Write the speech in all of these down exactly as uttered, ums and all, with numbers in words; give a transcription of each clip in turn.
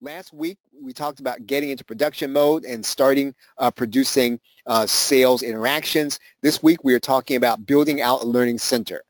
Last week, we talked about getting into production mode and starting uh, producing uh, sales interactions. This week, we are talking about building out a learning center.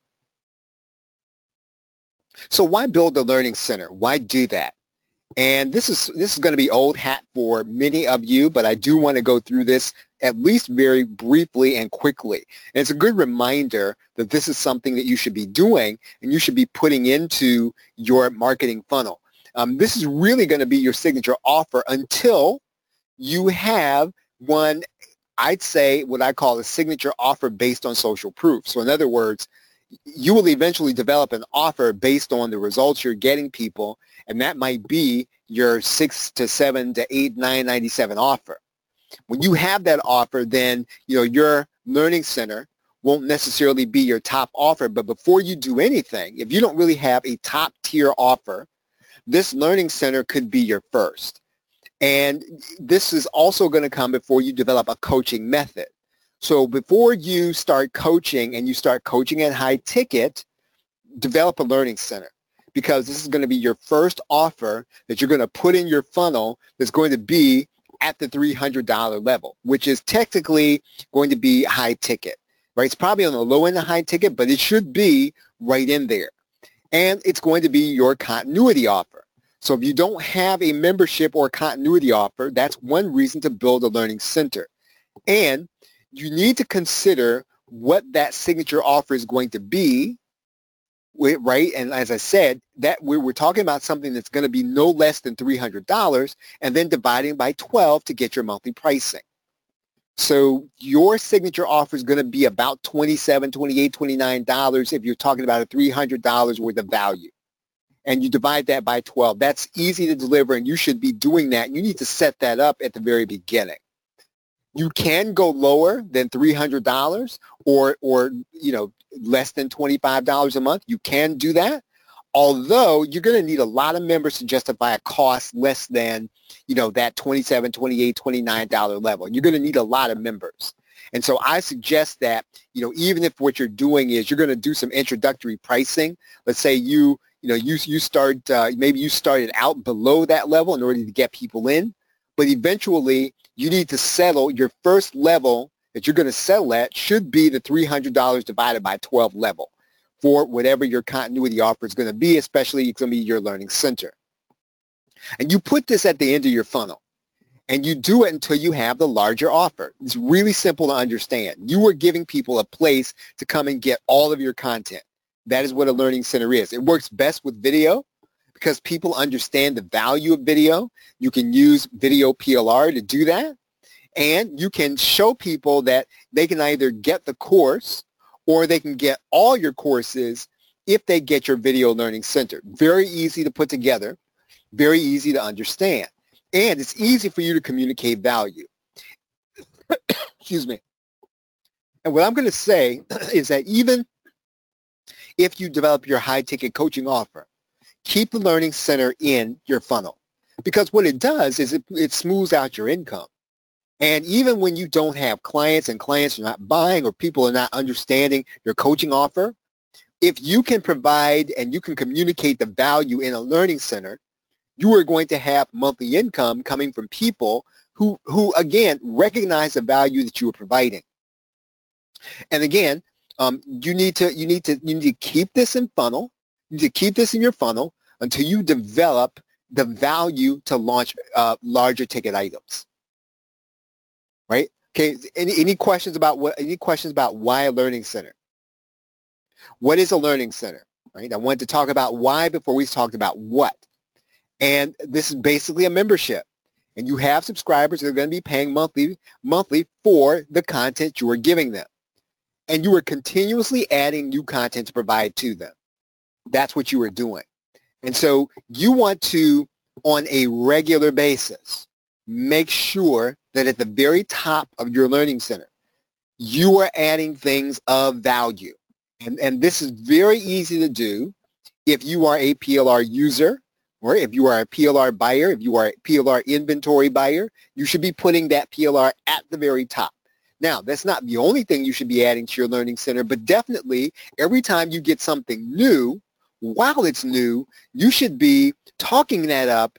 So why build a learning center? Why do that? And this is this is going to be old hat for many of you, but I do want to go through this at least very briefly and quickly. And it's a good reminder that this is something that you should be doing and you should be putting into your marketing funnel. Um, this is really going to be your signature offer until you have one, I'd say, what I call a signature offer based on social proof. So in other words, you will eventually develop an offer based on the results you're getting people, and that might be your six to seven to eight, nine ninety-seven offer. When you have that offer, then you know your learning center won't necessarily be your top offer. But before you do anything, if you don't really have a top tier offer, this learning center could be your first. And this is also going to come before you develop a coaching method. So before you start coaching and you start coaching at high ticket, develop a learning center, because this is going to be your first offer that you're going to put in your funnel that's going to be at the three hundred dollars level, which is technically going to be high ticket, right? It's probably on the low end of high ticket, but it should be right in there. And it's going to be your continuity offer. So if you don't have a membership or continuity offer, that's one reason to build a learning center. And you need to consider what that signature offer is going to be, right? And as I said, that we're, we're talking about something that's going to be no less than three hundred dollars and then dividing by twelve to get your monthly pricing. So your signature offer is going to be about twenty-seven dollars, twenty-eight dollars, twenty-nine dollars if you're talking about a three hundred dollars worth of value. And you divide that by twelve. That's easy to deliver, and you should be doing that. You need to set that up at the very beginning. You can go lower than three hundred dollars or, or you know, less than twenty-five dollars a month. You can do that, although you're going to need a lot of members to justify a cost less than, you know, that twenty-seven dollars, twenty-eight dollars, twenty-nine dollars level. You're going to need a lot of members. And so I suggest that, you know, even if what you're doing is you're going to do some introductory pricing, let's say you, you know, you, you start, uh, maybe you started out below that level in order to get people in, but eventually you need to settle your first level that you're going to settle at should be the three hundred dollars divided by twelve level for whatever your continuity offer is going to be, especially it's going to be your learning center. And you put this at the end of your funnel, and you do it until you have the larger offer. It's really simple to understand. You are giving people a place to come and get all of your content. That is what a learning center is. It works best with video because people understand the value of video. You can use video P L R to do that. And you can show people that they can either get the course or they can get all your courses if they get your video learning center. Very easy to put together, very easy to understand. And it's easy for you to communicate value. Excuse me. And what I'm going to say is that even if you develop your high-ticket coaching offer, keep the learning center in your funnel, because what it does is it, it smooths out your income. And even when you don't have clients and clients are not buying or people are not understanding your coaching offer, if you can provide and you can communicate the value in a learning center, you are going to have monthly income coming from people who, who again, recognize the value that you are providing. And again, um, you need to you need to you need to keep this in funnel. You need to keep this in your funnel until you develop the value to launch uh, larger ticket items. Right? Okay. Any any questions about what? Any questions about why a learning center? What is a learning center? Right. I wanted to talk about why before we talked about what. And this is basically a membership. And you have subscribers that are going to be paying monthly monthly for the content you are giving them. And you are continuously adding new content to provide to them. That's what you are doing. And so you want to, on a regular basis, make sure that at the very top of your learning center, you are adding things of value. And, and this is very easy to do if you are a P L R user, or if you are a P L R buyer, if you are a P L R inventory buyer, you should be putting that P L R at the very top. Now, that's not the only thing you should be adding to your learning center, but definitely every time you get something new, while it's new, you should be talking that up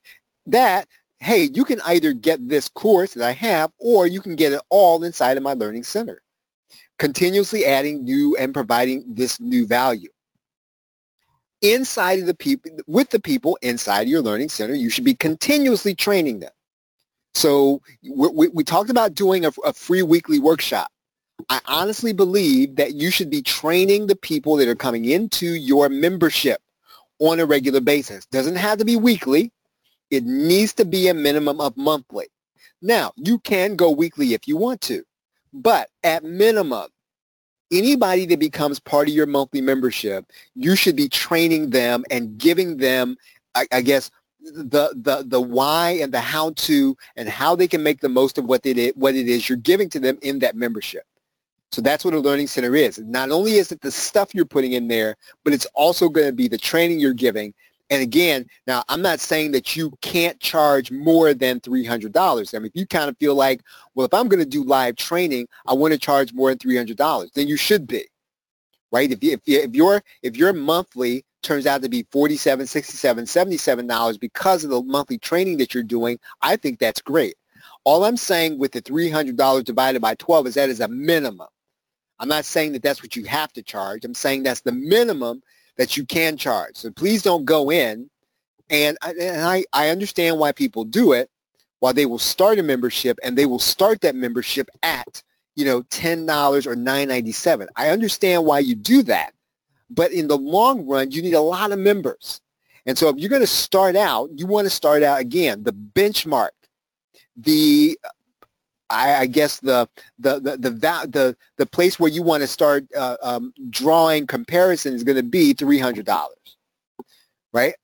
that, hey, you can either get this course that I have, or you can get it all inside of my Learning Center, continuously adding new and providing this new value. Inside of the people, with the people inside your Learning Center, you should be continuously training them. So we, we talked about doing a, a free weekly workshop. I honestly believe that you should be training the people that are coming into your membership on a regular basis. Doesn't have to be weekly. It needs to be a minimum of monthly. Now, you can go weekly if you want to, but at minimum, anybody that becomes part of your monthly membership, you should be training them and giving them, I, I guess, the, the, the why and the how to and how they can make the most of what it is, what it is you're giving to them in that membership. So that's what a Learning Center is. Not only is it the stuff you're putting in there, but it's also going to be the training you're giving. And again, now I'm not saying that you can't charge more than three hundred dollars. I mean, if you kind of feel like, well, if I'm going to do live training, I want to charge more than three hundred dollars, then you should be, right? If, you, if, you, if, your, if your monthly turns out to be forty-seven dollars, sixty-seven dollars, seventy-seven dollars because of the monthly training that you're doing, I think that's great. All I'm saying with the three hundred dollars divided by twelve is that is a minimum. I'm not saying that that's what you have to charge. I'm saying that's the minimum that you can charge. So please don't go in, and, and I, I understand why people do it, why they will start a membership and they will start that membership at, you know, ten dollars or nine ninety-seven. I understand why you do that, but in the long run, you need a lot of members. And so if you're going to start out, you want to start out, again, the benchmark, the I, I guess the the the the the, the place where you want to start uh, um, drawing comparison is going to be three hundred dollars, right?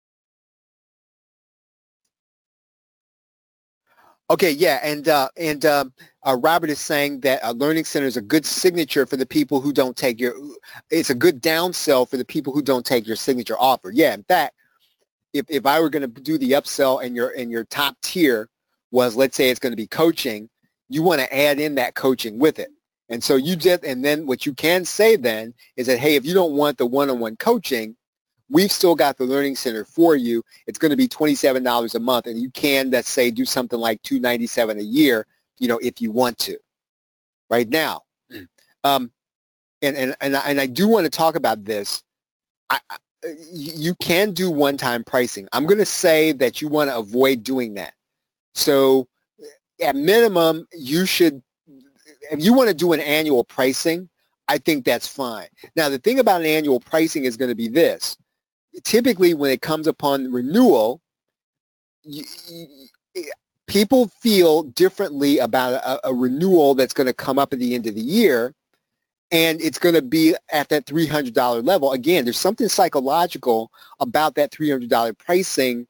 Okay, yeah, and uh, and uh, uh, Robert is saying that a Learning Center is a good signature for the people who don't take your. It's a good downsell for the people who don't take your signature offer. Yeah, in fact, if if I were going to do the upsell and your and your top tier was, let's say it's going to be coaching, you want to add in that coaching with it. And so you just, and then what you can say then is that, hey, if you don't want the one-on-one coaching, we've still got the Learning Center for you. It's going to be twenty-seven dollars a month, and you can, let's say, do something like two hundred ninety-seven dollars a year, you know, if you want to. Right now, um, and, and, and, I, and I do want to talk about this. I, I, you can do one-time pricing. I'm going to say that you want to avoid doing that. So at minimum, you should, if you want to do an annual pricing, I think that's fine. Now, the thing about an annual pricing is going to be this. Typically, when it comes upon renewal, you, you, people feel differently about a, a renewal that's going to come up at the end of the year, and it's going to be at that three hundred dollars level. Again, there's something psychological about that three hundred dollars pricing.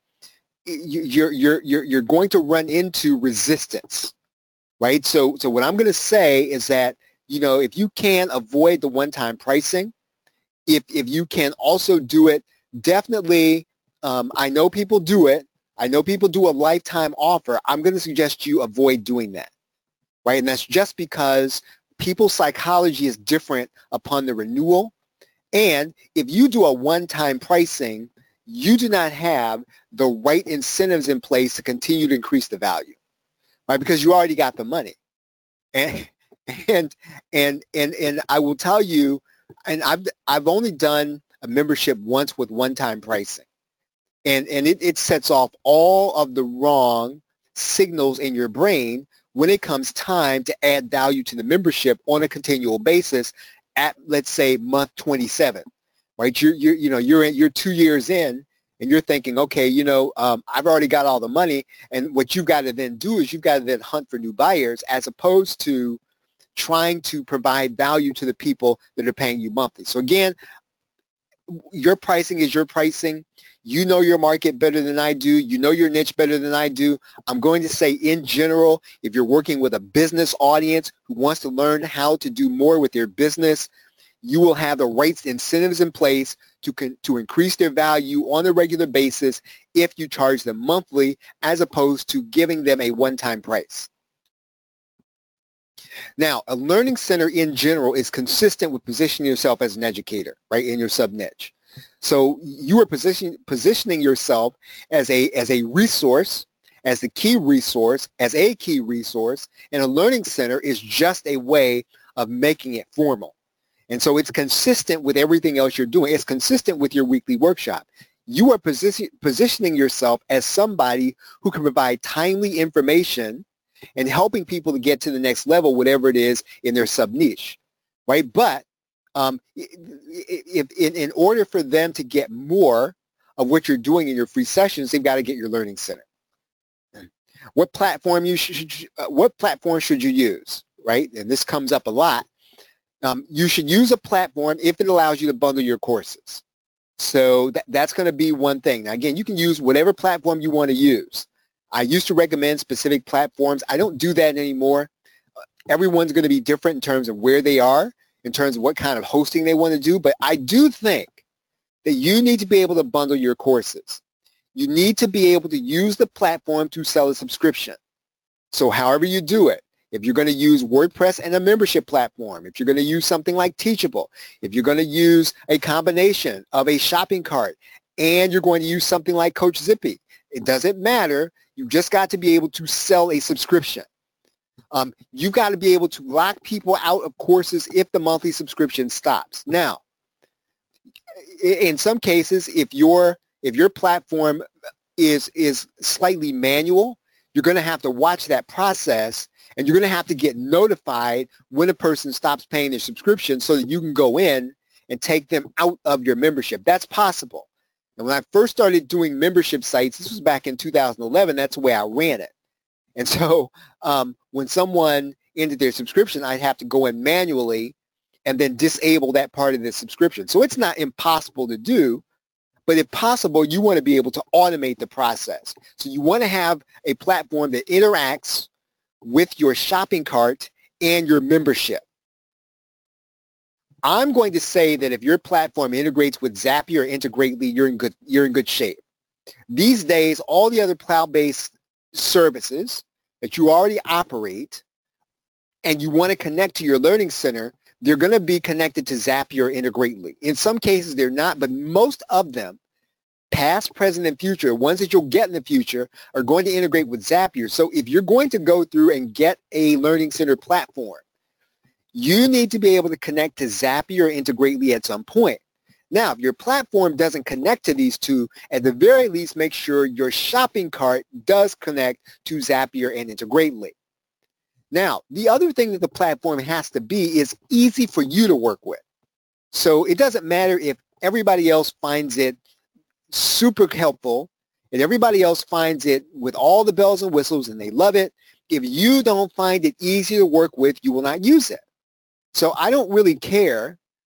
You're, you're, you're, you're going to run into resistance, right? So, so what I'm going to say is that, you know, if you can avoid the one-time pricing, if, if you can also do it, definitely, um, I know people do it. I know people do a lifetime offer. I'm going to suggest you avoid doing that, right? And that's just because people's psychology is different upon the renewal. And if you do a one-time pricing, you do not have the right incentives in place to continue to increase the value, right? Because you already got the money. And and and and and I will tell you, and I've I've only done a membership once with one-time pricing. And and it, it sets off all of the wrong signals in your brain when it comes time to add value to the membership on a continual basis at, let's say, month twenty-seven. Right, you're, you're, you know, you're in, you're two years in, and you're thinking, okay, you know, um, I've already got all the money, and what you've got to then do is you've got to then hunt for new buyers, as opposed to trying to provide value to the people that are paying you monthly. So again, your pricing is your pricing. You know your market better than I do. You know your niche better than I do. I'm going to say, in general, if you're working with a business audience who wants to learn how to do more with their business, you will have the right incentives in place to, con- to increase their value on a regular basis if you charge them monthly, as opposed to giving them a one-time price. Now, a Learning Center in general is consistent with positioning yourself as an educator, right, in your sub-niche. So you are position, positioning yourself as a, as a resource, as the key resource, as a key resource, and a learning center is just a way of making it formal. And so it's consistent with everything else you're doing. It's consistent with your weekly workshop. You are position, positioning yourself as somebody who can provide timely information and helping people to get to the next level, whatever it is in their sub-niche, right? But um, if, in, in order for them to get more of what you're doing in your free sessions, they've got to get your learning center. What platform you should, what platform should you use, right? And this comes up a lot. Um, you should use a platform if it allows you to bundle your courses. So that, that's going to be one thing. Now, again, you can use whatever platform you want to use. I used to recommend specific platforms. I don't do that anymore. Everyone's going to be different in terms of where they are, in terms of what kind of hosting they want to do. But I do think that you need to be able to bundle your courses. You need to be able to use the platform to sell a subscription. So however you do it, if you're going to use WordPress and a membership platform, if you're going to use something like Teachable, if you're going to use a combination of a shopping cart, and you're going to use something like Coach Zippy, it doesn't matter. You've just got to be able to sell a subscription. Um, you've got to be able to lock people out of courses if the monthly subscription stops. Now, in some cases, if your if your platform is is slightly manual, you're going to have to watch that process, and you're going to have to get notified when a person stops paying their subscription so that you can go in and take them out of your membership. That's possible. And when I first started doing membership sites, this was back in two thousand eleven, that's the way I ran it. And so um, when someone ended their subscription, I'd have to go in manually and then disable that part of the subscription. So it's not impossible to do, but if possible, you want to be able to automate the process. So you want to have a platform that interacts with your shopping cart and your membership. I'm going to say that if your platform integrates with Zapier or Integrately, you're in good, you're in good shape. These days, all the other cloud-based services that you already operate and you want to connect to your learning center, they're going to be connected to Zapier or Integrately. In some cases, they're not, but most of them, past, present, and future, ones that you'll get in the future, are going to integrate with Zapier. So if you're going to go through and get a learning center platform, you need to be able to connect to Zapier or Integrately at some point. Now, if your platform doesn't connect to these two, at the very least, make sure your shopping cart does connect to Zapier and Integrately. Now, the other thing that the platform has to be is easy for you to work with. So it doesn't matter if everybody else finds it super helpful and everybody else finds it with all the bells and whistles and they love it. If you don't find it easy to work with, you will not use it. So I don't really care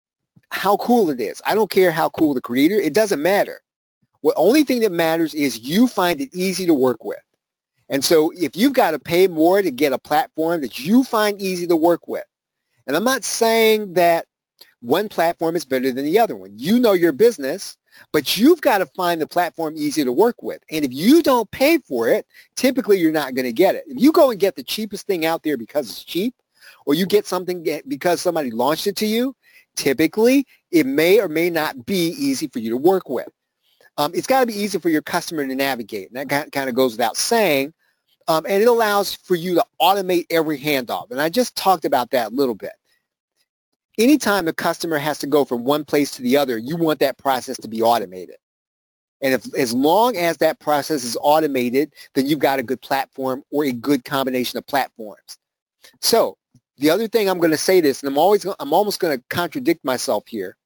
how cool it is. I don't care how cool the creator. It doesn't matter. The only thing that matters is you find it easy to work with. And so if you've got to pay more to get a platform that you find easy to work with, and I'm not saying that one platform is better than the other one. You know your business, but you've got to find the platform easy to work with. And if you don't pay for it, typically you're not going to get it. If you go and get the cheapest thing out there because it's cheap, or you get something because somebody launched it to you, typically it may or may not be easy for you to work with. Um, it's got to be easy for your customer to navigate. And that kind of goes without saying. Um, and it allows for you to automate every handoff. And I just talked about that a little bit. Anytime a customer has to go from one place to the other, you want that process to be automated. And if, as long as that process is automated, then you've got a good platform or a good combination of platforms. So the other thing I'm going to say this, and I'm always, I'm almost going to contradict myself here.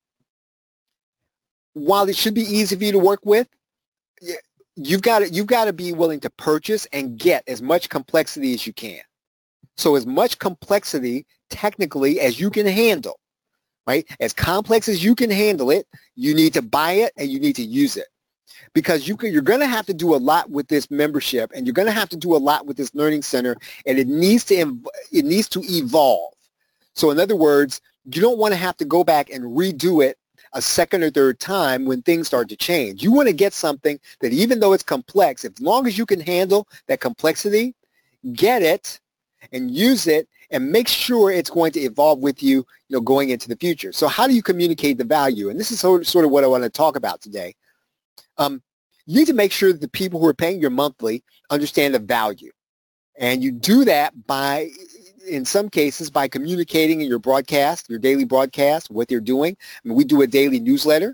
While it should be easy for you to work with, you've got to, you've got to be willing to purchase and get as much complexity as you can. So as much complexity technically as you can handle, right? As complex as you can handle it, you need to buy it and you need to use it. Because you can, you're going to have to do a lot with this membership, and you're going to have to do a lot with this learning center, and it needs to it needs to evolve. So in other words, you don't want to have to go back and redo it a second or third time when things start to change. You want to get something that, even though it's complex, as long as you can handle that complexity, get it, and use it and make sure it's going to evolve with you, you know, going into the future. So how do you communicate the value? And this is sort of, sort of what I want to talk about today. Um, you need to make sure that the people who are paying your monthly understand the value. And you do that by, in some cases, by communicating in your broadcast, your daily broadcast, what they're doing. I mean, we do a daily newsletter.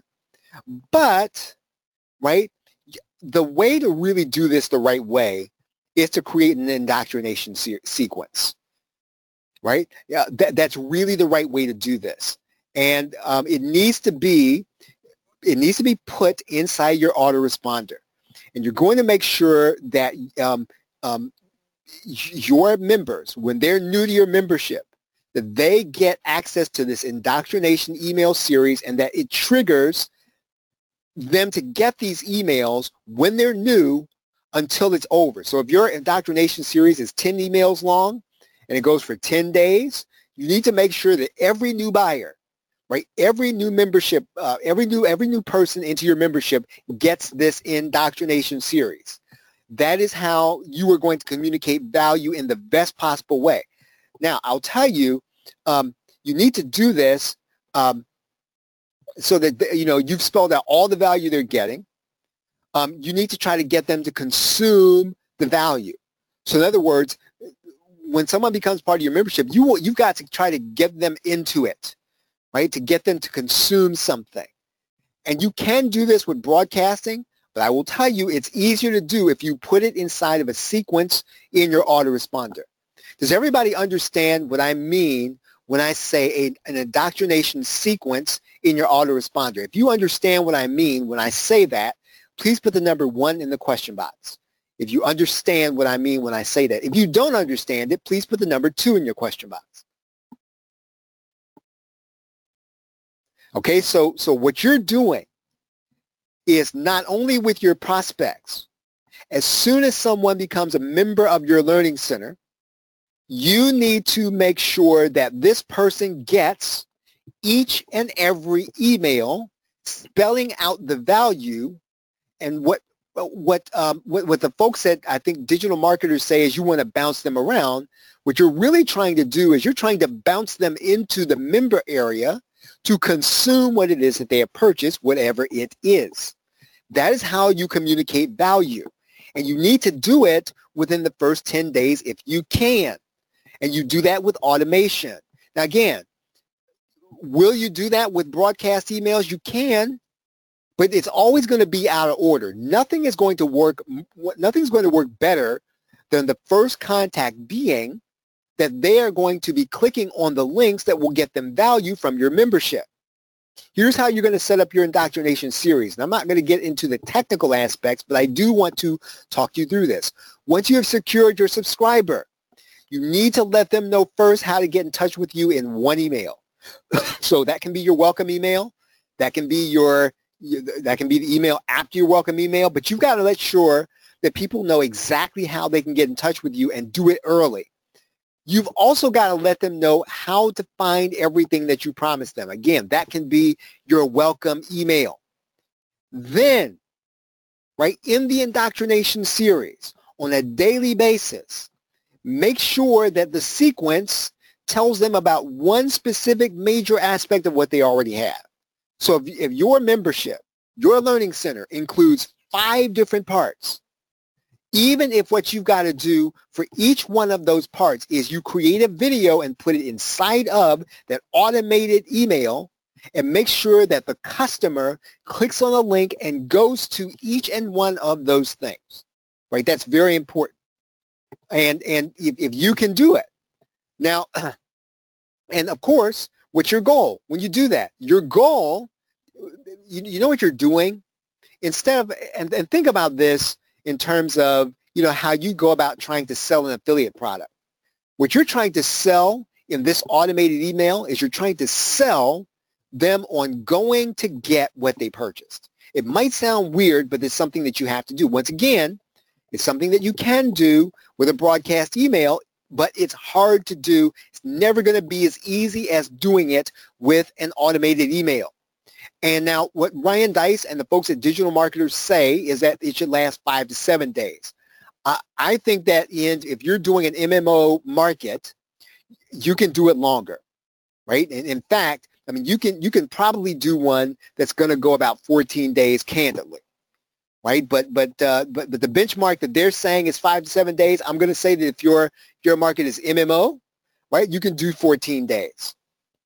But, right, the way to really do this the right way is to create an indoctrination se- sequence, right? Yeah, that, that's really the right way to do this. And um, it needs to be, it needs to be put inside your autoresponder. And you're going to make sure that um, um, your members, when they're new to your membership, that they get access to this indoctrination email series and that it triggers them to get these emails when they're new until it's over. So if your indoctrination series is ten emails long and it goes for ten days, you need to make sure that every new buyer, right, every new membership, uh, every new every new person into your membership gets this indoctrination series. That is how you are going to communicate value in the best possible way. Now, I'll tell you, um, you need to do this um, so that, you know, you've spelled out all the value they're getting. Um, you need to try to get them to consume the value. So in other words, when someone becomes part of your membership, you will, you've got to try to get them into it, right, to get them to consume something. And you can do this with broadcasting, but I will tell you it's easier to do if you put it inside of a sequence in your autoresponder. Does everybody understand what I mean when I say a, an indoctrination sequence in your autoresponder? If you understand what I mean when I say that, please put the number one in the question box. If you understand what I mean when I say that. If you don't understand it, please put the number two in your question box. Okay, so, so what you're doing is not only with your prospects, as soon as someone becomes a member of your Learning Center, you need to make sure that this person gets each and every email spelling out the value. And what what, um, what what the folks that I think digital marketers say is you want to bounce them around. What you're really trying to do is you're trying to bounce them into the member area to consume what it is that they have purchased, whatever it is. That is how you communicate value. And you need to do it within the first ten days if you can. And you do that with automation. Now, again, will you do that with broadcast emails? You can. But it's always going to be out of order. Nothing is going to work, nothing's going to work better than the first contact being that they are going to be clicking on the links that will get them value from your membership. Here's how you're going to set up your indoctrination series. And I'm not going to get into the technical aspects, but I do want to talk you through this. Once you have secured your subscriber, you need to let them know first how to get in touch with you in one email. So that can be your welcome email. That can be your That can be the email after your welcome email, but you've got to let sure that people know exactly how they can get in touch with you and do it early. You've also got to let them know how to find everything that you promised them. Again, that can be your welcome email. Then, right, in the indoctrination series, on a daily basis, make sure that the sequence tells them about one specific major aspect of what they already have. So if, if your membership, your Learning Center includes five different parts, even if what you've got to do for each one of those parts is you create a video and put it inside of that automated email and make sure that the customer clicks on a link and goes to each and one of those things, right? That's very important. And, and if, if you can do it. Now, and of course, what's your goal when you do that? Your goal, you, you know what you're doing? Instead of, and, and think about this in terms of, you know, how you go about trying to sell an affiliate product. What you're trying to sell in this automated email is you're trying to sell them on going to get what they purchased. It might sound weird, but it's something that you have to do. Once again, it's something that you can do with a broadcast email, but it's hard to do. It's never going to be as easy as doing it with an automated email. And now what Ryan Deiss and the folks at Digital Marketers say is that it should last five to seven days. I, I think that in, if you're doing an M M O market, you can do it longer, right? And in fact, I mean, you can you can probably do one that's going to go about fourteen days, candidly, right? But but uh, but but the benchmark that they're saying is five to seven days. I'm going to say that if your your market is M M O, right, you can do fourteen days,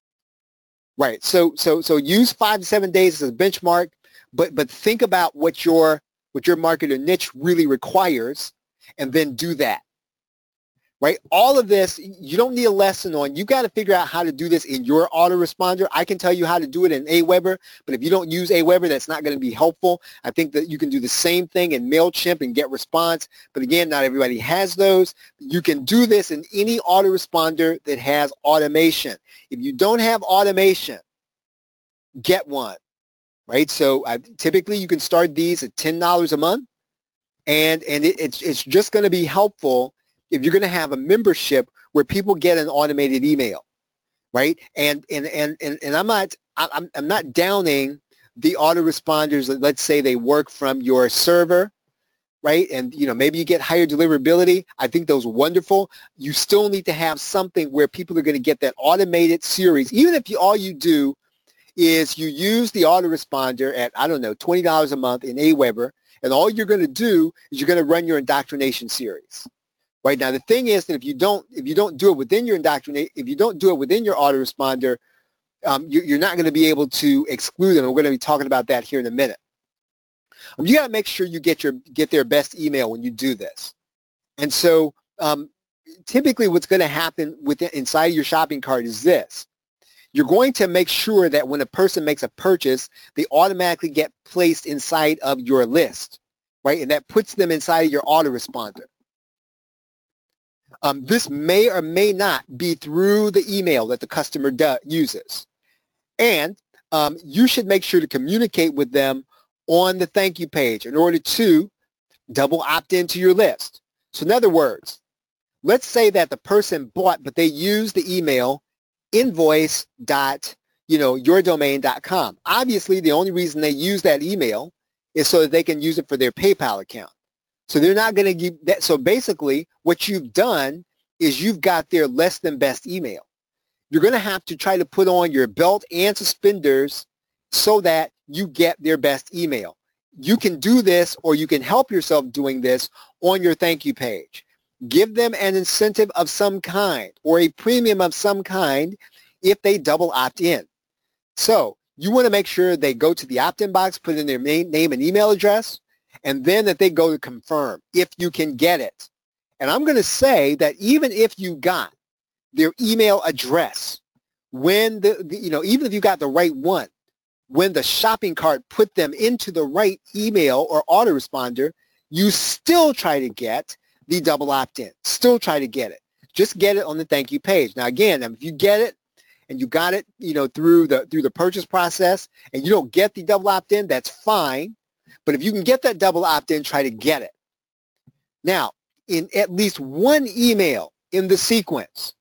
right? So so so use five to seven days as a benchmark, but but think about what your what your market or niche really requires, and then do that. Right? All of this, you don't need a lesson on. You got to figure out how to do this in your autoresponder. I can tell you how to do it in Aweber, but if you don't use Aweber, that's not going to be helpful. I think that you can do the same thing in MailChimp and GetResponse, but again, not everybody has those. You can do this in any autoresponder that has automation. If you don't have automation, get one, right? So uh, typically you can start these at ten dollars a month, and, and it, it's, it's just going to be helpful if you're going to have a membership where people get an automated email, right? And and and and, and I'm not I'm I'm not downing the autoresponders that, let's say, they work from your server, right? And you know, maybe you get higher deliverability. I think those are wonderful. You still need to have something where people are going to get that automated series, even if you, all you do is you use the autoresponder at, I don't know, twenty dollars a month in Aweber, and all you're going to do is you're going to run your indoctrination series. Right now, the thing is that if you don't, if you don't do it within your indoctrinate, if you don't do it within your autoresponder, um, you, you're not going to be able to exclude them. And we're going to be talking about that here in a minute. Um, you got to make sure you get your get their best email when you do this. And so, um, typically, what's going to happen within inside your shopping cart is this: you're going to make sure that when a person makes a purchase, they automatically get placed inside of your list, right? And that puts them inside of your autoresponder. Um, this may or may not be through the email that the customer do, uses. And um, you should make sure to communicate with them on the thank you page in order to double opt into your list. So in other words, let's say that the person bought, but they used the email invoice dot you know your domain dot com. Obviously, the only reason they use that email is so that they can use it for their PayPal account. So they're not going to give that. So basically what you've done is you've got their less than best email. You're going to have to try to put on your belt and suspenders so that you get their best email. You can do this, or you can help yourself doing this on your thank you page. Give them an incentive of some kind or a premium of some kind if they double opt in. So you want to make sure they go to the opt-in box, put in their name, name and email address, and then that they go to confirm if you can get it. And I'm going to say that even if you got their email address, when the, the, you know, even if you got the right one, when the shopping cart put them into the right email or autoresponder, you still try to get the double opt-in. Still try to get it. Just get it on the thank you page. Now, again, if you get it and you got it, you know, through the through the purchase process, and you don't get the double opt-in, that's fine. But if you can get that double opt-in, try to get it. Now, in at least one email in the sequence,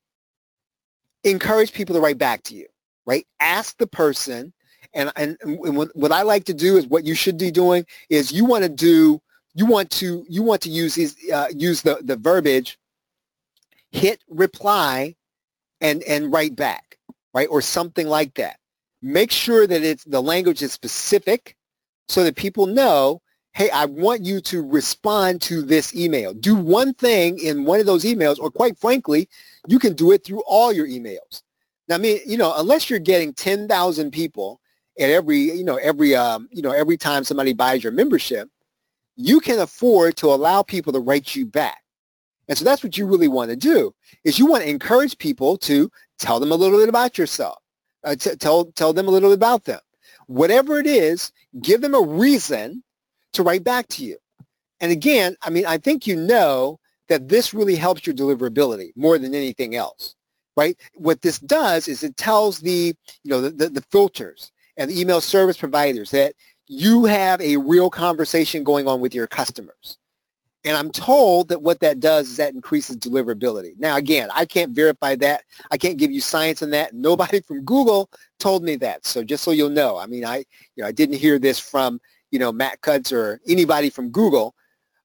encourage people to write back to you, right? Ask the person, and, and, and what I like to do is what you should be doing is you want to do, you want to, you want to use these, uh, use the, the verbiage, hit reply and, and write back, right? Or something like that. Make sure that it's, the language is specific, so that people know, hey, I want you to respond to this email. Do one thing in one of those emails, or quite frankly, you can do it through all your emails. Now, I mean, you know, unless you're getting ten thousand people at every, you know, every, um, you know, every time somebody buys your membership, you can afford to allow people to write you back. And so that's what you really want to do, is you want to encourage people to tell them a little bit about yourself, uh, t- tell, tell them a little bit about them. Whatever it is, give them a reason to write back to you. And again, I mean, I think you know that this really helps your deliverability more than anything else, right? What this does is it tells the, you know, the, the, the filters and the email service providers that you have a real conversation going on with your customers. And I'm told that what that does is that increases deliverability. Now, again, I can't verify that. I can't give you science on that. Nobody from Google told me that. So just so you'll know, I mean, I, you know, I didn't hear this from, you know, Matt Cutts or anybody from Google.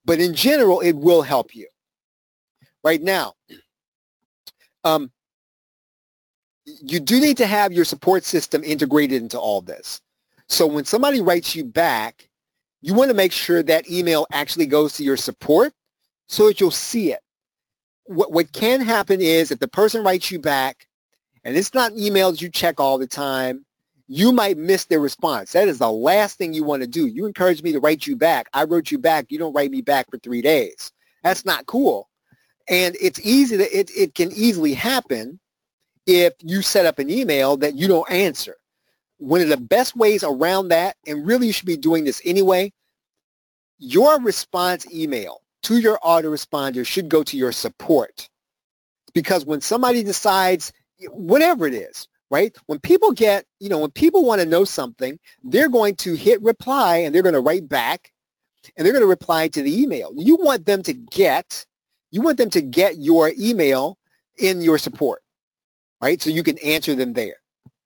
but in general, it will help you. Right now, um, you do need to have your support system integrated into all this. So when somebody writes you back, you want to make sure that email actually goes to your support so that you'll see it. What, what can happen is if the person writes you back, and it's not emails you check all the time, you might miss their response. That is the last thing you want to do. You encourage me to write you back. I wrote you back. You don't write me back for three days. That's not cool. And it's easy to, it, it can easily happen if you set up an email that you don't answer. One of the best ways around that, and really you should be doing this anyway, your response email to your autoresponder should go to your support. Because when somebody decides, whatever it is, right? When people get, you know, when people want to know something, they're going to hit reply and they're going to write back and they're going to reply to the email. You want them to get, you want them to get your email in your support, right? So you can answer them there.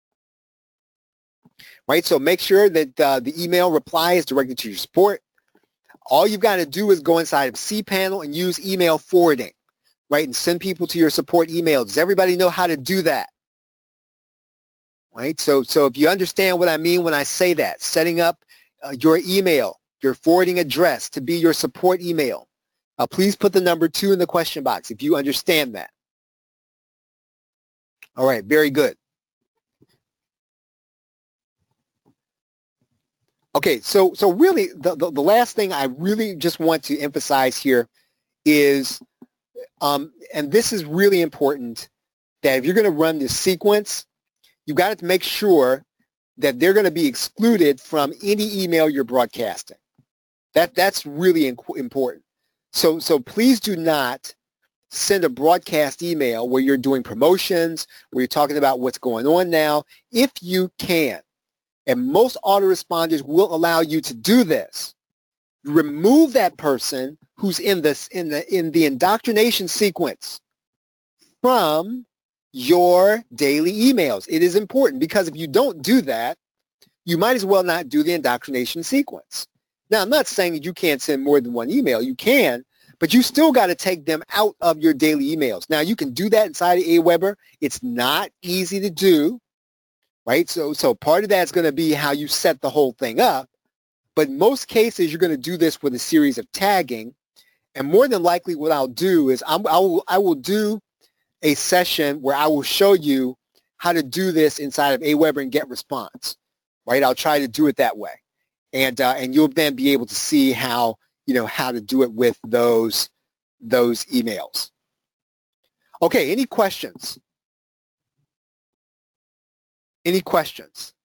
Right, so make sure that uh, the email reply is directed to your support. All you've got to do is go inside of cPanel and use email forwarding, right, and send people to your support email. Does everybody know how to do that? Right, so, so if you understand what I mean when I say that, setting up uh, your email, your forwarding address to be your support email, uh, please put the number two in the question box if you understand that. All right, very good. Okay, so so really the, the, the last thing I really just want to emphasize here is, um, and this is really important, that if you're going to run this sequence, you've got to make sure that they're going to be excluded from any email you're broadcasting. That, that's really important. So, so please do not send a broadcast email where you're doing promotions, where you're talking about what's going on now, if you can. And most autoresponders will allow you to do this. Remove that person who's in this in the in the indoctrination sequence from your daily emails. It is important because if you don't do that, you might as well not do the indoctrination sequence. Now, I'm not saying that you can't send more than one email. You can, but you still got to take them out of your daily emails. Now, you can do that inside of Aweber. It's not easy to do. Right? So, so part of that's going to be how you set the whole thing up. But in most cases, you're going to do this with a series of tagging. And more than likely what I'll do is I'm, I, will, I will do a session where I will show you how to do this inside of Aweber and GetResponse. Right? I'll try to do it that way. And, uh, and you'll then be able to see how, you know, how to do it with those, those emails. Okay, any questions? Any questions?